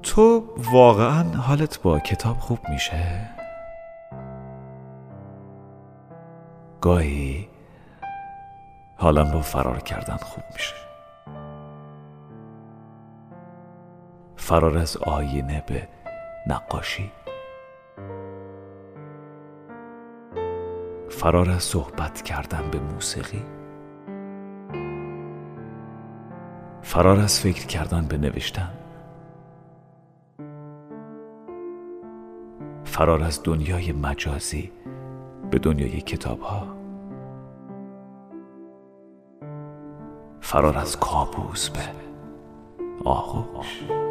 تو واقعا حالت با کتاب خوب میشه؟ گاهی حالم با فرار کردن خوب میشه. فرار از آینه به نقاشی، فرار از صحبت کردن به موسیقی، فرار از فکر کردن به نوشتن، فرار از دنیای مجازی به دنیای کتاب ها، فرار از کابوس به آغوش.